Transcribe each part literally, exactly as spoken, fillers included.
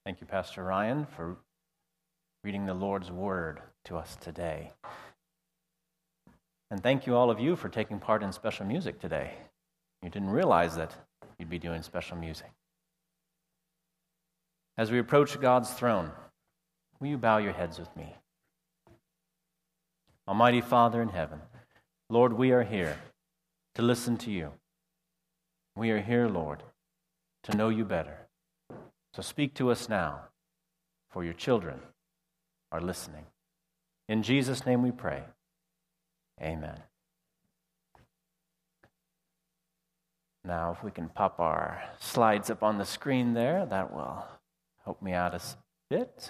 Thank you, Pastor Ryan, for reading the Lord's Word to us today. And thank you all of you for taking part in special music today. You didn't realize that you'd be doing special music. As we approach God's throne, will you bow your heads with me? Almighty Father in heaven, Lord, we are here to listen to you. We are here, Lord, to know you better. So speak to us now, for your children are listening. In Jesus' name we pray. Amen. Now, if we can pop our slides up on the screen there, that will help me out a bit.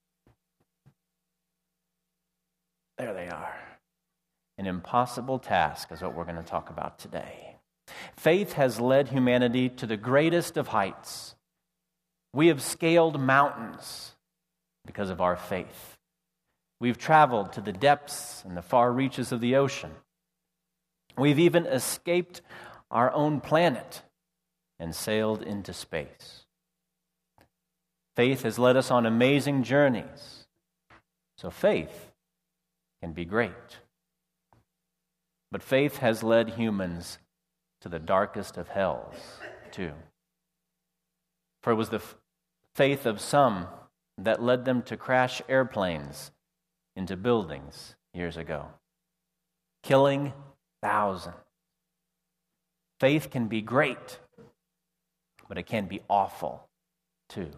There they are. An impossible task is what we're going to talk about today. Faith has led humanity to the greatest of heights. We have scaled mountains because of our faith. We've traveled to the depths and the far reaches of the ocean. We've even escaped our own planet and sailed into space. Faith has led us on amazing journeys. So faith can be great. But faith has led humans to the darkest of hells, too. For it was the f- faith of some that led them to crash airplanes into buildings years ago, killing thousands. Faith can be great, but it can be awful, too.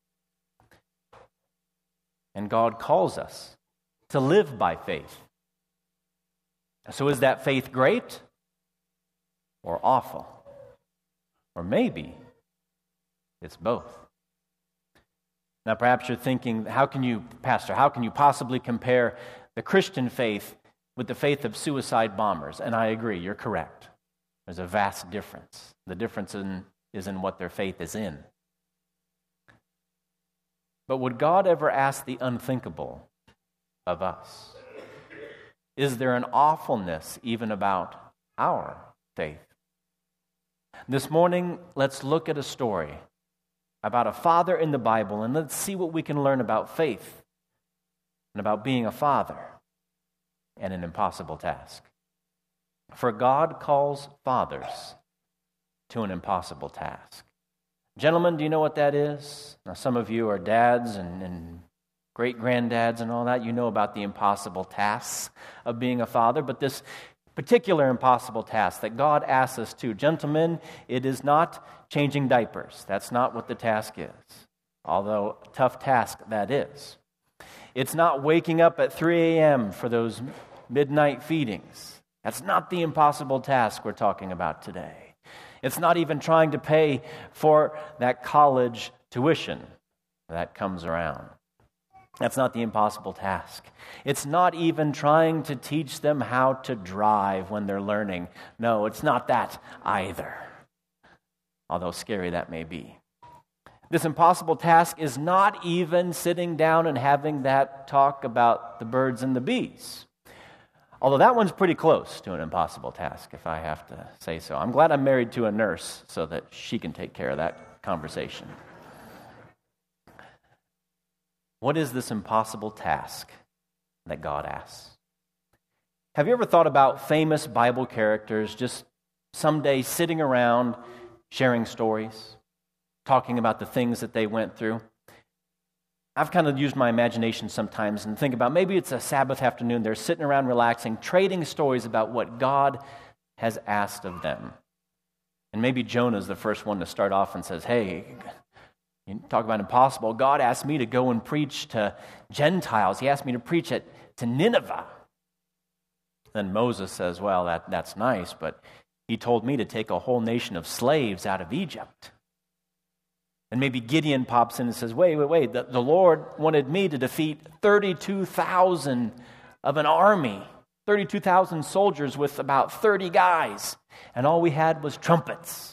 And God calls us to live by faith. So is that faith great or awful? Or maybe it's both. Now, perhaps you're thinking, how can you, Pastor, how can you possibly compare the Christian faith with the faith of suicide bombers? And I agree, you're correct. There's a vast difference. The difference in, is in what their faith is in. But would God ever ask the unthinkable of us? Is there an awfulness even about our faith? This morning, let's look at a story about a father in the Bible, and let's see what we can learn about faith and about being a father and an impossible task. For God calls fathers to an impossible task. Gentlemen, do you know what that is? Now, some of you are dads and, and great-granddads and all that. You know about the impossible tasks of being a father, but this particular impossible task that God asks us to, gentlemen, it is not changing diapers. That's not what the task is, although a tough task that is. It's not waking up at three a.m. for those midnight feedings. That's not the impossible task we're talking about today. It's not even trying to pay for that college tuition that comes around. That's not the impossible task. It's not even trying to teach them how to drive when they're learning. No, it's not that either, although scary that may be. This impossible task is not even sitting down and having that talk about the birds and the bees, although that one's pretty close to an impossible task, if I have to say so. I'm glad I'm married to a nurse so that she can take care of that conversation. What is this impossible task that God asks? Have you ever thought about famous Bible characters just someday sitting around sharing stories, talking about the things that they went through? I've kind of used my imagination sometimes and think about maybe it's a Sabbath afternoon, they're sitting around relaxing, trading stories about what God has asked of them. And maybe Jonah's the first one to start off and says, hey, you talk about impossible. God asked me to go and preach to Gentiles. He asked me to preach at, to Nineveh. Then Moses says, well, that, that's nice, but he told me to take a whole nation of slaves out of Egypt. And maybe Gideon pops in and says, wait, wait, wait, the, the Lord wanted me to defeat thirty-two thousand of an army, thirty-two thousand soldiers with about thirty guys, and all we had was trumpets.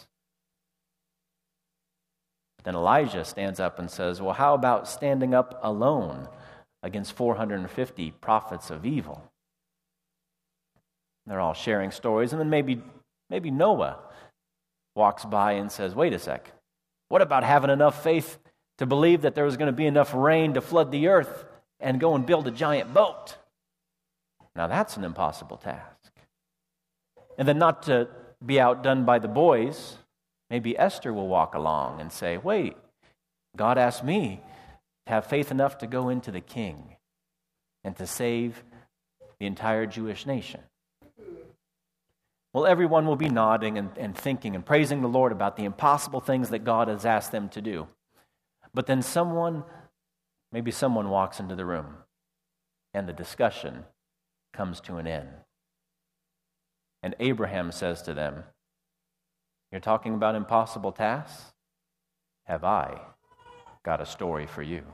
Then Elijah stands up and says, well, how about standing up alone against four hundred fifty prophets of evil? They're all sharing stories. And then maybe, maybe Noah walks by and says, wait a sec, what about having enough faith to believe that there was going to be enough rain to flood the earth and go and build a giant boat. Now that's an impossible task. And then not to be outdone by the boys, maybe Esther will walk along and say, wait, God asked me to have faith enough to go into the king and to save the entire Jewish nation. Well, everyone will be nodding and, and thinking and praising the Lord about the impossible things that God has asked them to do. But then someone, maybe someone walks into the room and the discussion comes to an end. And Abraham says to them, you're talking about impossible tasks? Have I got a story for you?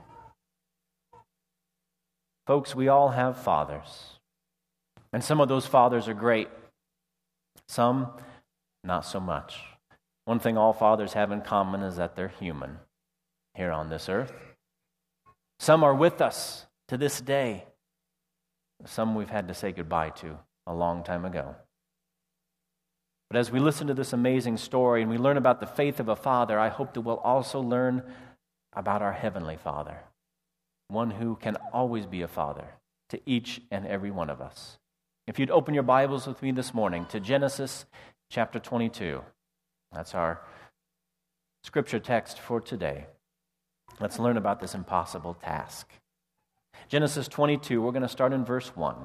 Folks, we all have fathers. And some of those fathers are great. Some, not so much. One thing all fathers have in common is that they're human here on this earth. Some are with us to this day. Some we've had to say goodbye to a long time ago. But as we listen to this amazing story and we learn about the faith of a father, I hope that we'll also learn about our Heavenly Father, one who can always be a father to each and every one of us. If you'd open your Bibles with me this morning to Genesis chapter twenty-two. That's our scripture text for today. Let's learn about this impossible task. Genesis twenty-two, we're going to start in verse one.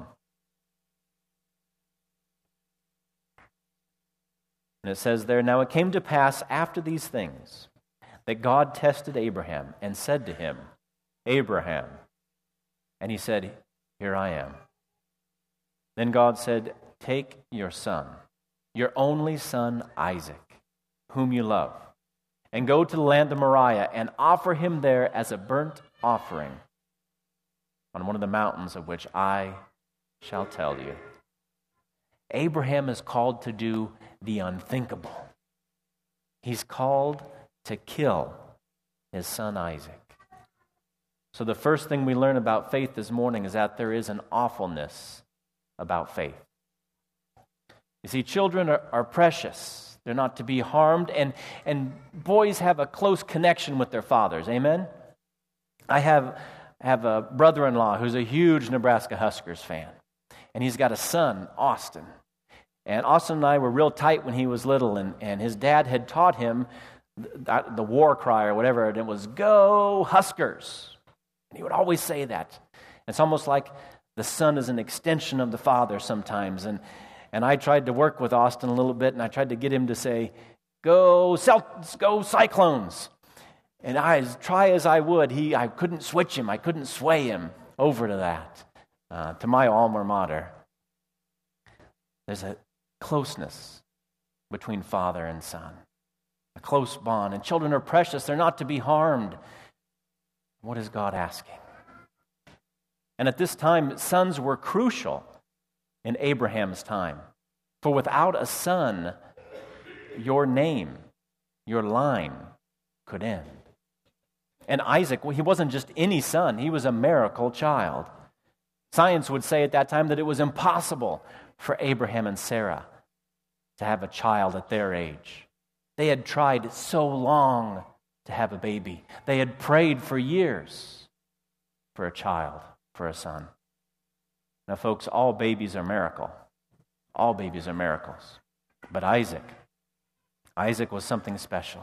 And it says there, now it came to pass after these things that God tested Abraham and said to him, Abraham. And he said, here I am. Then God said, take your son, your only son Isaac, whom you love, and go to the land of Moriah and offer him there as a burnt offering on one of the mountains of which I shall tell you. Abraham is called to do the unthinkable. He's called to kill his son Isaac. So the first thing we learn about faith this morning is that there is an awfulness about faith. You see, children are, are precious. They're not to be harmed, and, and boys have a close connection with their fathers. Amen? I have, have a brother-in-law who's a huge Nebraska Huskers fan, and he's got a son, Austin. And Austin and I were real tight when he was little, and, and his dad had taught him the, the war cry or whatever, and it was, go Huskers. And he would always say that. It's almost like the son is an extension of the father sometimes. And, and I tried to work with Austin a little bit, and I tried to get him to say, go Celtics, go Cyclones. And I, as try as I would, he I couldn't switch him. I couldn't sway him over to that, uh, to my alma mater. There's a closeness between father and son, a close bond. And children are precious. They're not to be harmed. What is God asking? And at this time, sons were crucial in Abraham's time. For without a son, your name, your line could end. And Isaac, well, he wasn't just any son. He was a miracle child. Science would say at that time that it was impossible for Abraham and Sarah to have a child at their age. They had tried so long to have a baby. They had prayed for years for a child, for a son. Now, folks, all babies are miracle. All babies are miracles. But Isaac, Isaac was something special.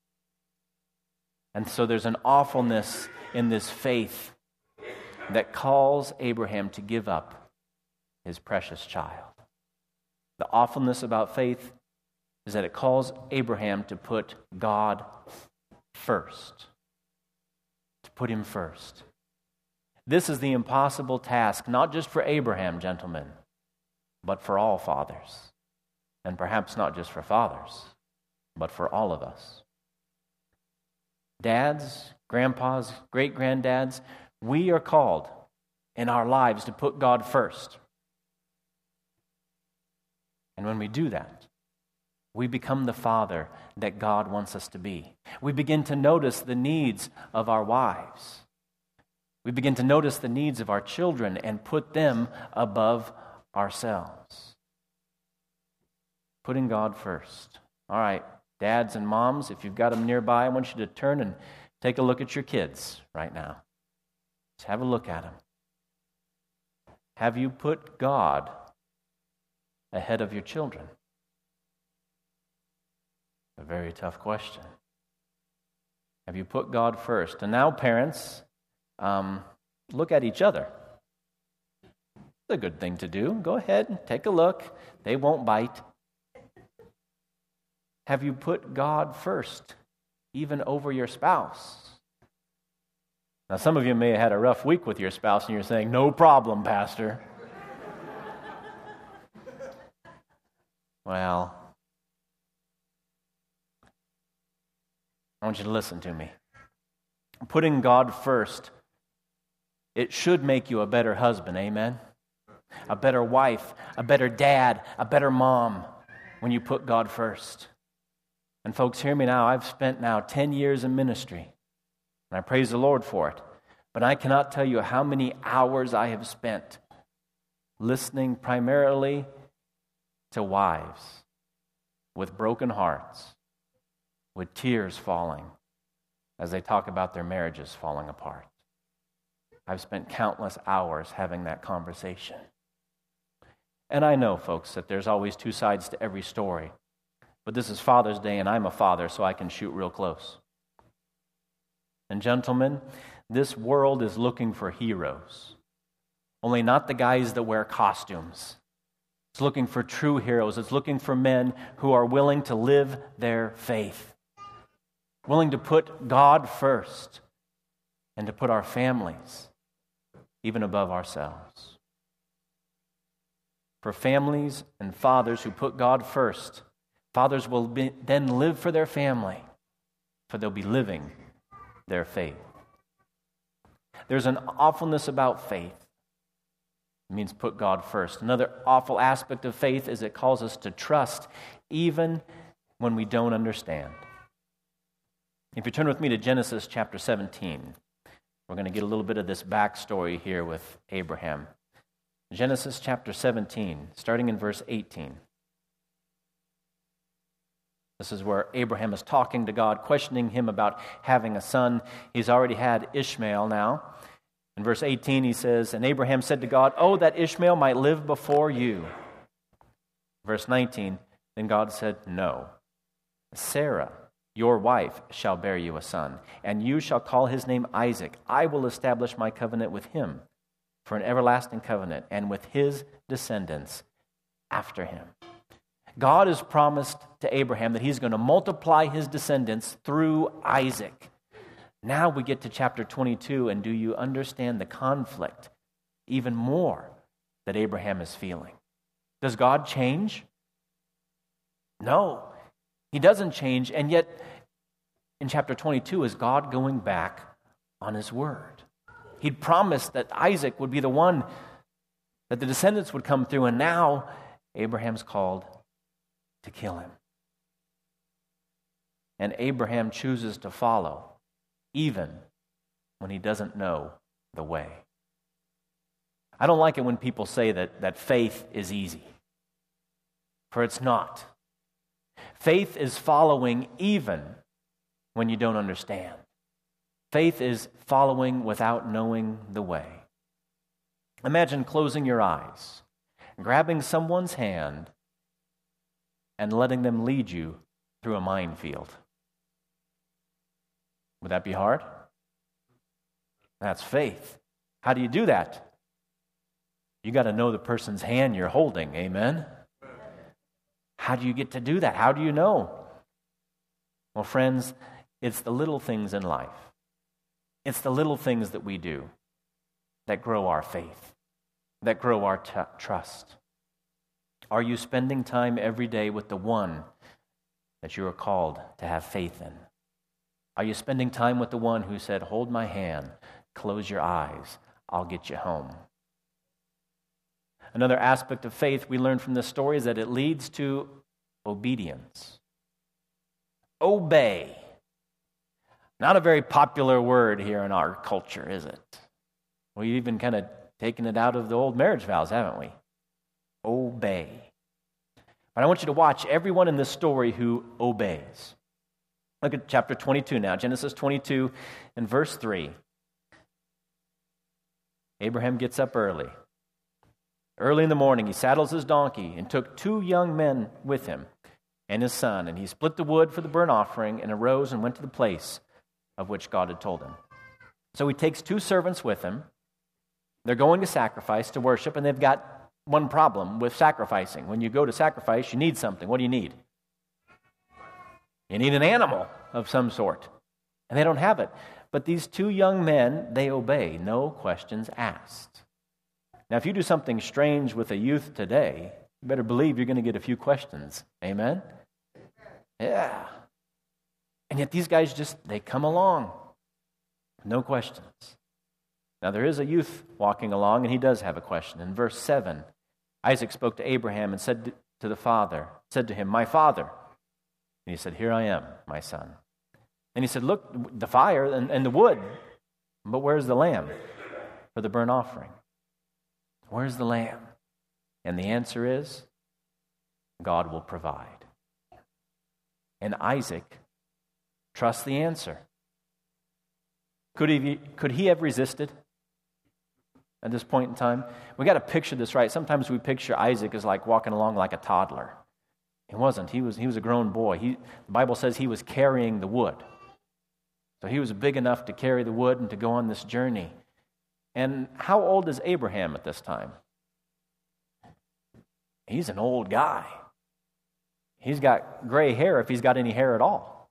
And so there's an awfulness in this faith that calls Abraham to give up his precious child. The awfulness about faith is that it calls Abraham to put God first. To put him first. This is the impossible task, not just for Abraham, gentlemen, but for all fathers. And perhaps not just for fathers, but for all of us. Dads, grandpas, great-granddads, we are called in our lives to put God first. And when we do that, we become the father that God wants us to be. We begin to notice the needs of our wives. We begin to notice the needs of our children and put them above ourselves. Putting God first. All right, dads and moms, if you've got them nearby, I want you to turn and Take a look at your kids right now. Just have a look at them. Have you put God ahead of your children? A very tough question. Have you put God first? And now, parents, um, look at each other. It's a good thing to do. Go ahead and take a look. They won't bite. Have you put God first, even over your spouse? Now, some of you may have had a rough week with your spouse, and you're saying, no problem, Pastor. Well, I want you to listen to me. Putting God first, it should make you a better husband, amen? A better wife, a better dad, a better mom when you put God first. And folks, hear me now. I've spent now ten years in ministry, and I praise the Lord for it. But I cannot tell you how many hours I have spent listening primarily to wives with broken hearts, with tears falling as they talk about their marriages falling apart. I've spent countless hours having that conversation. And I know, folks, that there's always two sides to every story. But this is Father's Day, and I'm a father, so I can shoot real close. And gentlemen, this world is looking for heroes. Only not the guys that wear costumes. It's looking for true heroes. It's looking for men who are willing to live their faith. Willing to put God first and to put our families even above ourselves. For families and fathers who put God first, fathers will be, then live for their family, for they'll be living their faith. There's an awfulness about faith. It means put God first. Another awful aspect of faith is it calls us to trust even when we don't understand. If you turn with me to Genesis chapter seventeen, we're going to get a little bit of this backstory here with Abraham. Genesis chapter seventeen, starting in verse eighteen. This is where Abraham is talking to God, questioning him about having a son. He's already had Ishmael now. In verse eighteen, he says, "And Abraham said to God, 'Oh, that Ishmael might live before you.'" Verse nineteen, then God said, "No, Sarah, your wife, shall bear you a son, and you shall call his name Isaac. I will establish my covenant with him for an everlasting covenant, and with his descendants after him." God has promised to Abraham that he's going to multiply his descendants through Isaac. Now we get to chapter twenty-two, and do you understand the conflict even more that Abraham is feeling? Does God change? No, he doesn't change, and yet in chapter twenty-two is God going back on his word. He'd promised that Isaac would be the one, that the descendants would come through, and now Abraham's called to kill him. And Abraham chooses to follow, even when he doesn't know the way. I don't like it when people say that, that faith is easy, for it's not. Faith is following even when you don't understand. Faith is following without knowing the way. Imagine closing your eyes, grabbing someone's hand, and letting them lead you through a minefield. Would that be hard? That's faith. How do you do that? You got to know the person's hand you're holding, amen? How do you get to do that? How do you know? Well, friends, it's the little things in life. It's the little things that we do that grow our faith, that grow our t- trust. Are you spending time every day with the one that you are called to have faith in? Are you spending time with the one who said, "Hold my hand, close your eyes, I'll get you home"? Another aspect of faith we learn from this story is that it leads to obedience. Obey. Not a very popular word here in our culture, is it? We've even kind of taken it out of the old marriage vows, haven't we? Obey. But I want you to watch everyone in this story who obeys. Look at chapter twenty-two now, Genesis twenty-two and verse three. Abraham gets up early. Early in the morning, he saddles his donkey and took two young men with him and his son, and he split the wood for the burnt offering and arose and went to the place of which God had told him. So he takes two servants with him. They're going to sacrifice, to worship, and they've got one problem with sacrificing. When you go to sacrifice, you need something. What do you need? You need an animal of some sort. And they don't have it. But these two young men, they obey, no questions asked. Now, if you do something strange with a youth today, you better believe you're going to get a few questions. Amen? Yeah. And yet these guys just, they come along. No questions. Now, there is a youth walking along, and he does have a question. In verse seven, Isaac spoke to Abraham and said to the father, said to him, "My father." And he said, "Here I am, my son." And he said, "Look, the fire and, and the wood, but where's the lamb for the burnt offering? Where's the lamb?" And the answer is, God will provide. And Isaac trusts the answer. Could he, could he have resisted at this point in time? We got to picture this right. Sometimes we picture Isaac as like walking along like a toddler. He wasn't. He was, he was a grown boy. He, the Bible says he was carrying the wood. So he was big enough to carry the wood and to go on this journey. And how old is Abraham at this time? He's an old guy. He's got gray hair if he's got any hair at all.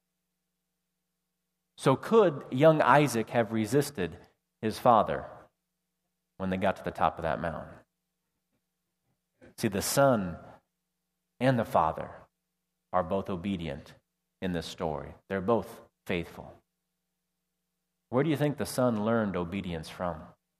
So could young Isaac have resisted his father when they got to the top of that mountain? See, the son and the father are both obedient in this story. They're both faithful. Where do you think the son learned obedience from?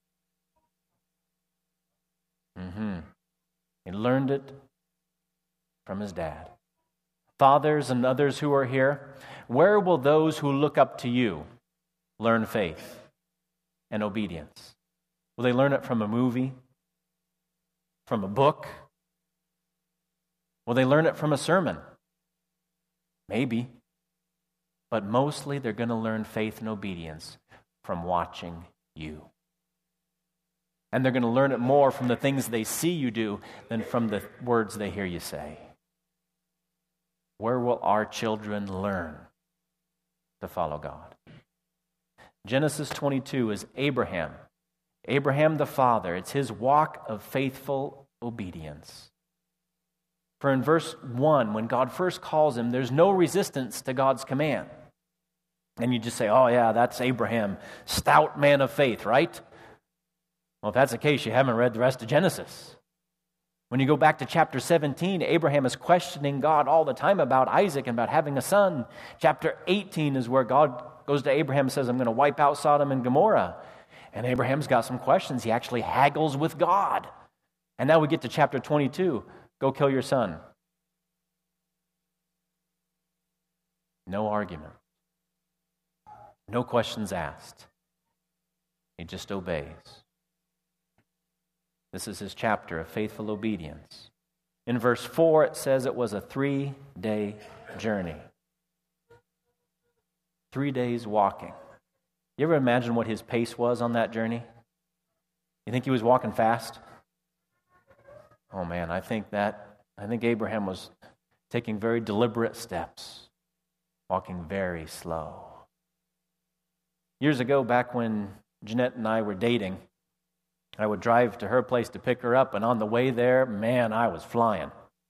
Mm-hmm. He learned it from his dad. Fathers and others who are here, where will those who look up to you learn faith and obedience? Will they learn it from a movie? From a book? Will they learn it from a sermon? Maybe. But mostly they're going to learn faith and obedience from watching you. And they're going to learn it more from the things they see you do than from the words they hear you say. Where will our children learn to follow God? Genesis twenty-two is Abraham. Abraham the father. It's his walk of faithful obedience. For in verse one, when God first calls him, there's no resistance to God's command. And you just say, "Oh yeah, that's Abraham, stout man of faith," right? Well, if that's the case, you haven't read the rest of Genesis. When you go back to chapter seventeen, Abraham is questioning God all the time about Isaac and about having a son. Chapter eighteen is where God goes to Abraham and says, "I'm going to wipe out Sodom and Gomorrah." And Abraham's got some questions. He actually haggles with God. And now we get to chapter twenty-two. Go kill your son. No argument. No questions asked. He just obeys. This is his chapter of faithful obedience. In verse four, it says it was a three-day journey. Three days walking. You ever imagine what his pace was on that journey? You think he was walking fast? Oh man, I think that, I think Abraham was taking very deliberate steps, walking very slow. Years ago, back when Jeanette and I were dating, I would drive to her place to pick her up, and on the way there, man, I was flying.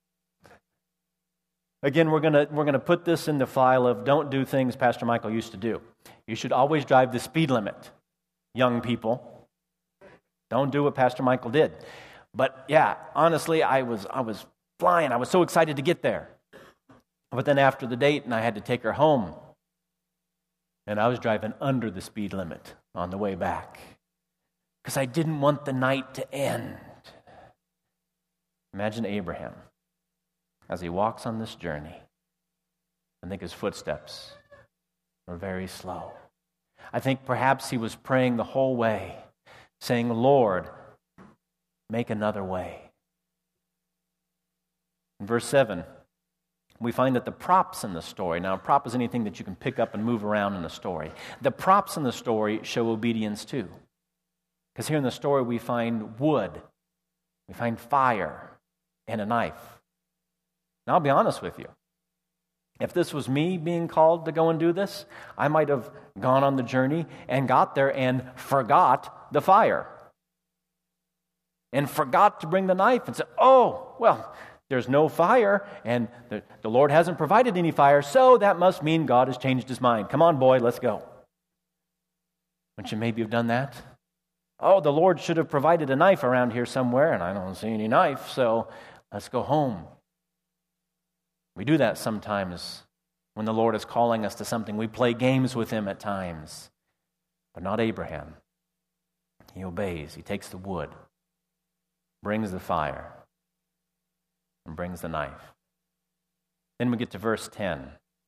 Again, we're gonna we're gonna put this in the file of don't do things Pastor Michael used to do. You should always drive the speed limit, young people. Don't do what Pastor Michael did. But yeah, honestly, I was I was flying. I was so excited to get there. But then after the date, and I had to take her home, and I was driving under the speed limit on the way back. Because I didn't want the night to end. Imagine Abraham as he walks on this journey. I think his footsteps were very slow. I think perhaps he was praying the whole way, saying, "Lord, make another way." In verse seven, we find that the props in the story, now a prop is anything that you can pick up and move around in the story. The props in the story show obedience too. Because here in the story we find wood, we find fire, and a knife. Now I'll be honest with you. If this was me being called to go and do this, I might have gone on the journey and got there and forgot the fire. And forgot to bring the knife and said, oh, well, there's no fire and the, the Lord hasn't provided any fire, so that must mean God has changed his mind. Come on, boy, let's go. Wouldn't you maybe have done that? Oh, the Lord should have provided a knife around here somewhere, and I don't see any knife, so let's go home. We do that sometimes when the Lord is calling us to something. We play games with him at times, but not Abraham. He obeys. He takes the wood, brings the fire, and brings the knife. Then we get to verse ten.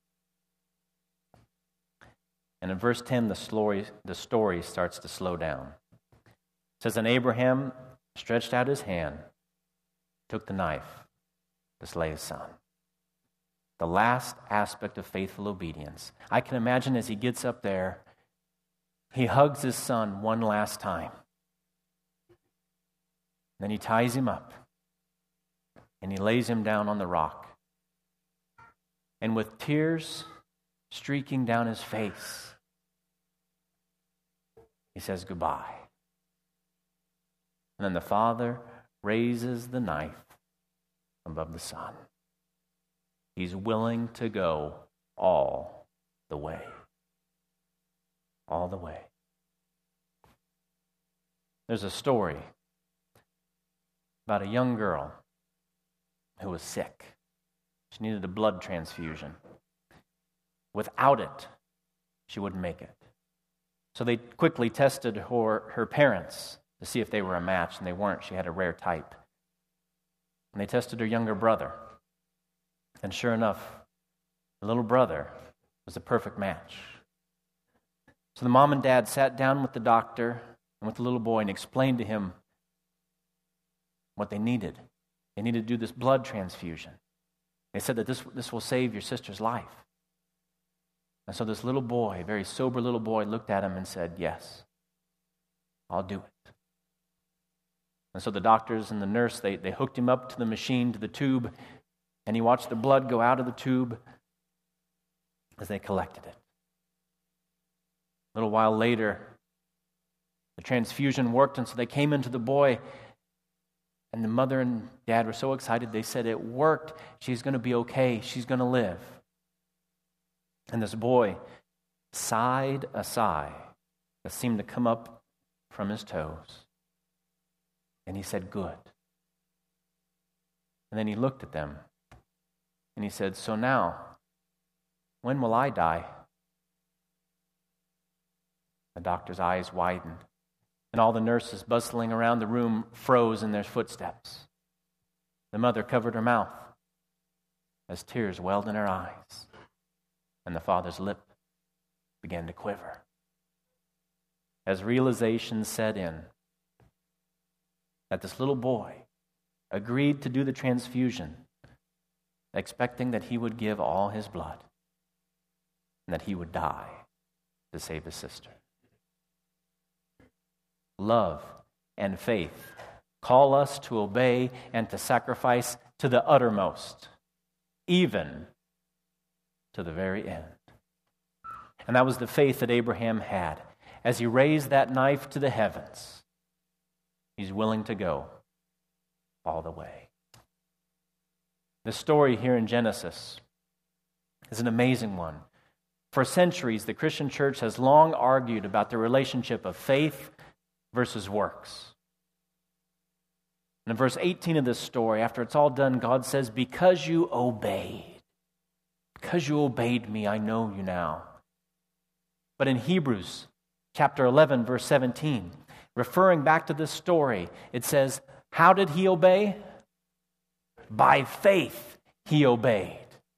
And in verse ten, the story, the story starts to slow down. It says, and Abraham stretched out his hand, took the knife to slay his son. The last aspect of faithful obedience. I can imagine as he gets up there, he hugs his son one last time. Then he ties him up and he lays him down on the rock. And with tears streaking down his face, he says goodbye. And then the father raises the knife above the son. He's willing to go all the way. All the way. There's a story about a young girl who was sick. She needed a blood transfusion. Without it, she wouldn't make it. So they quickly tested her, her parents to see if they were a match, and they weren't. She had a rare type. And they tested her younger brother. And sure enough, the little brother was a perfect match. So the mom and dad sat down with the doctor and with the little boy and explained to him what they needed. They needed to do this blood transfusion. They said that this, this will save your sister's life. And so this little boy, a very sober little boy, looked at him and said, yes, I'll do it. And so the doctors and the nurse, they, they hooked him up to the machine, to the tube, and he watched the blood go out of the tube as they collected it. A little while later, the transfusion worked, and so they came into the boy, and the mother and dad were so excited. They said, it worked. She's going to be okay. She's going to live. And this boy sighed a sigh that seemed to come up from his toes. And he said, good. And then he looked at them. And he said, so now, when will I die? The doctor's eyes widened, and all the nurses bustling around the room froze in their footsteps. The mother covered her mouth as tears welled in her eyes, and the father's lip began to quiver. As realization set in that this little boy agreed to do the transfusion, expecting that he would give all his blood and that he would die to save his sister. Love and faith call us to obey and to sacrifice to the uttermost, even to the very end. And that was the faith that Abraham had. As he raised that knife to the heavens, he's willing to go all the way. The story here in Genesis is an amazing one. For centuries, the Christian church has long argued about the relationship of faith versus works. And in verse eighteen of this story, after it's all done, God says, because you obeyed, because you obeyed me, I know you now. But in Hebrews chapter eleven, verse seventeen, referring back to this story, it says, how did he obey? By faith he obeyed.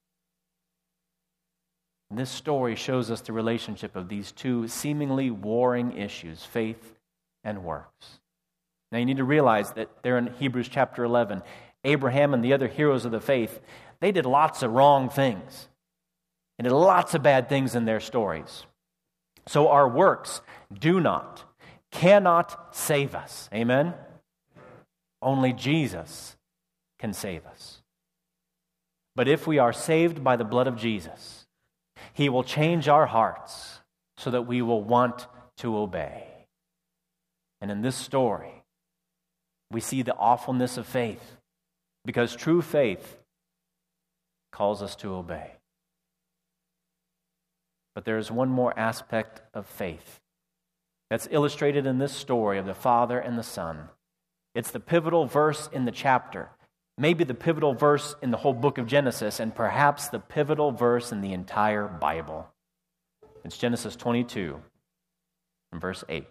This story shows us the relationship of these two seemingly warring issues, faith and works. Now you need to realize that there in Hebrews chapter eleven, Abraham and the other heroes of the faith, They did lots of wrong things and did lots of bad things in their stories. So our works do not, cannot save us. Amen? Only Jesus can save us. But if we are saved by the blood of Jesus, He will change our hearts so that we will want to obey. And in this story, we see the awfulness of faith, because true faith calls us to obey. But there is one more aspect of faith that's illustrated in this story of the Father and the Son. It's the pivotal verse in the chapter, maybe the pivotal verse in the whole book of Genesis, and perhaps the pivotal verse in the entire Bible. It's Genesis twenty-two, and verse eight.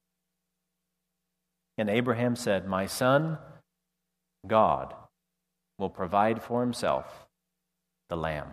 And Abraham said, "My son, God will provide for himself the lamb."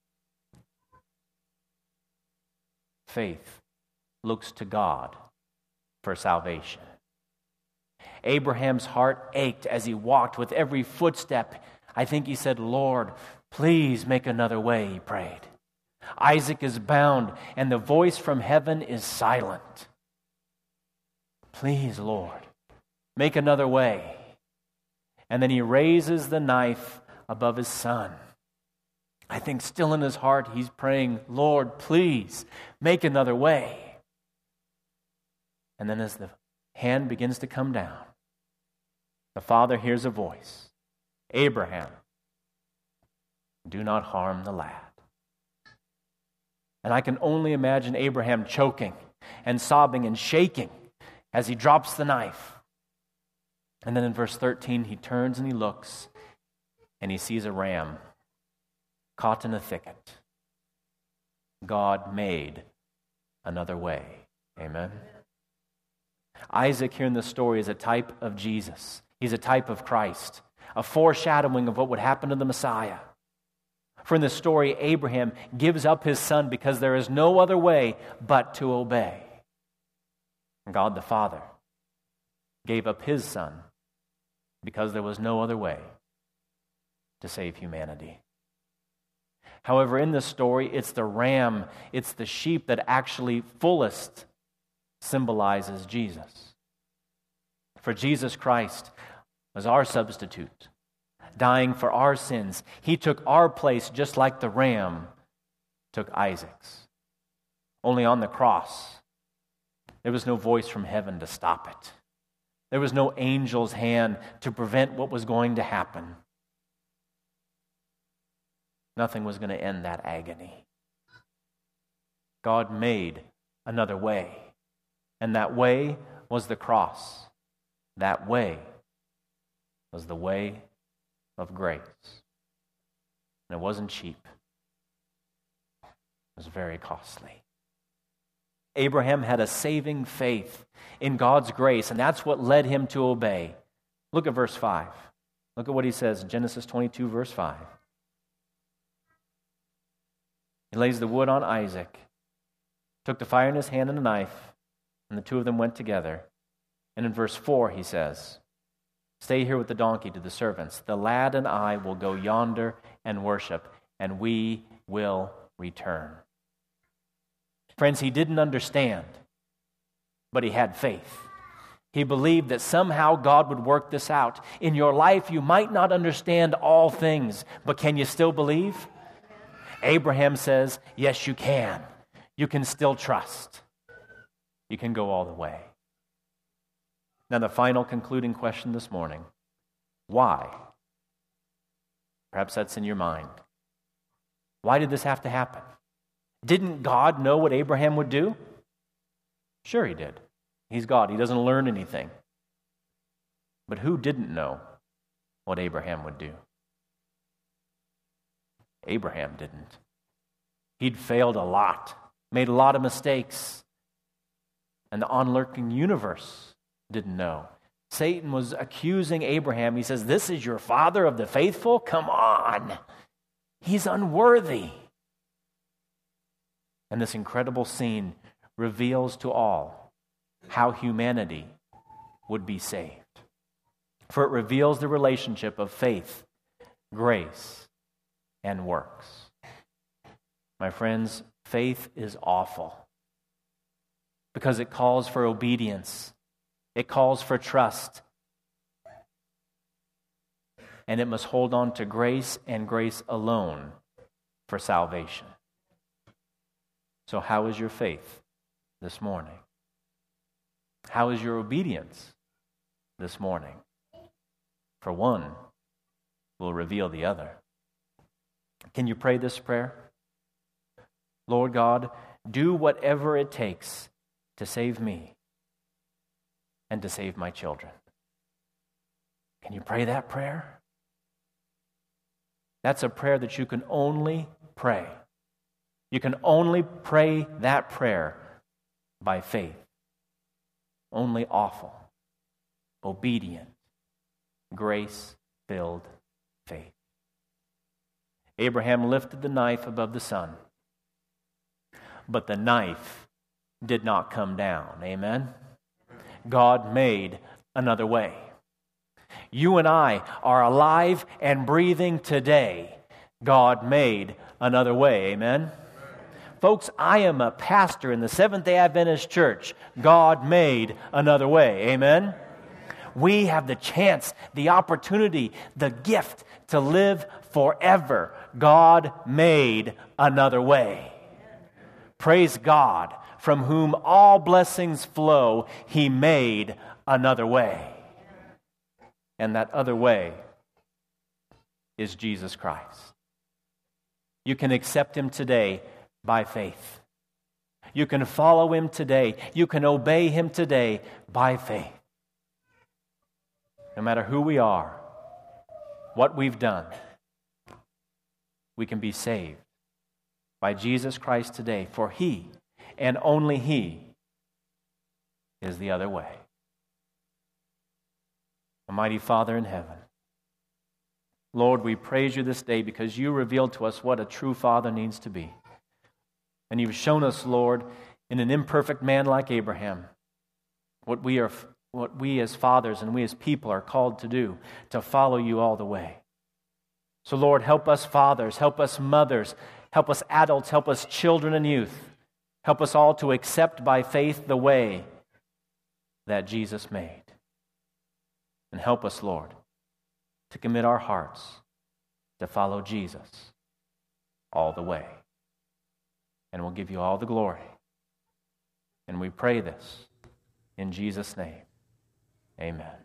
Faith looks to God for salvation. Abraham's heart ached as he walked with every footstep. I think he said, "Lord, please make another way," he prayed. Isaac is bound, and the voice from heaven is silent. "Please, Lord, make another way." And then he raises the knife above his son. I think still in his heart he's praying, "Lord, please make another way." And then as the hand begins to come down, the father hears a voice, "Abraham, do not harm the lad." And I can only imagine Abraham choking and sobbing and shaking as he drops the knife. And then in verse thirteen, he turns and he looks, and he sees a ram caught in a thicket. God made another way. Amen. Isaac here in this story is a type of Jesus. He's a type of Christ, a foreshadowing of what would happen to the Messiah. For in this story, Abraham gives up his son because there is no other way but to obey. God the Father gave up his son because there was no other way to save humanity. However, in this story, it's the ram, it's the sheep that actually fullest symbolizes Jesus. For Jesus Christ was our substitute, dying for our sins. He took our place just like the ram took Isaac's. Only on the cross, there was no voice from heaven to stop it. There was no angel's hand to prevent what was going to happen. Nothing was going to end that agony. God made another way, and that way was the cross. That way was the way of grace. And it wasn't cheap. It was very costly. Abraham had a saving faith in God's grace, and that's what led him to obey. Look at verse five. Look at what he says in Genesis twenty-two, verse five. He lays the wood on Isaac, took the fire in his hand and a knife, and the two of them went together. And in verse four he says, "Stay here with the donkey," to the servants. "The lad and I will go yonder and worship, and we will return." Friends, he didn't understand, but he had faith. He believed that somehow God would work this out. In your life, you might not understand all things, but can you still believe? Abraham says, yes, you can. You can still trust. You can go all the way. Now, the final concluding question this morning. Why? Perhaps that's in your mind. Why did this have to happen? Didn't God know what Abraham would do? Sure he did. He's God. He doesn't learn anything. But who didn't know what Abraham would do? Abraham didn't. He'd failed a lot, made a lot of mistakes, and the onlooking universe didn't know. Satan was accusing Abraham. He says, "This is your father of the faithful? Come on. He's unworthy." And this incredible scene reveals to all how humanity would be saved. For it reveals the relationship of faith, grace, and works. My friends, faith is awful because it calls for obedience. It calls for trust. And it must hold on to grace and grace alone for salvation. So how is your faith this morning? How is your obedience this morning? For one will reveal the other. Can you pray this prayer? Lord God, do whatever it takes to save me and to save my children. Can you pray that prayer? That's a prayer that you can only pray. You can only pray that prayer by faith. Only awful, obedient, grace-filled faith. Abraham lifted the knife above the sun, but the knife did not come down. Amen? God made another way. You and I are alive and breathing today. God made another way. Amen? Folks, I am a pastor in the Seventh-day Adventist Church. God made another way. Amen? We have the chance, the opportunity, the gift to live forever. God made another way. Praise God, from whom all blessings flow. He made another way. And that other way is Jesus Christ. You can accept Him today by faith. You can follow Him today. You can obey Him today by faith. No matter who we are, what we've done, we can be saved by Jesus Christ today, for He and only He is the other way. Almighty Father in heaven, Lord, we praise You this day because You revealed to us what a true father needs to be. And You've shown us, Lord, in an imperfect man like Abraham, what we are, what we as fathers and we as people are called to do, to follow You all the way. So, Lord, help us fathers, help us mothers, help us adults, help us children and youth. Help us all to accept by faith the way that Jesus made. And help us, Lord, to commit our hearts to follow Jesus all the way. And we'll give You all the glory. And we pray this in Jesus' name. Amen.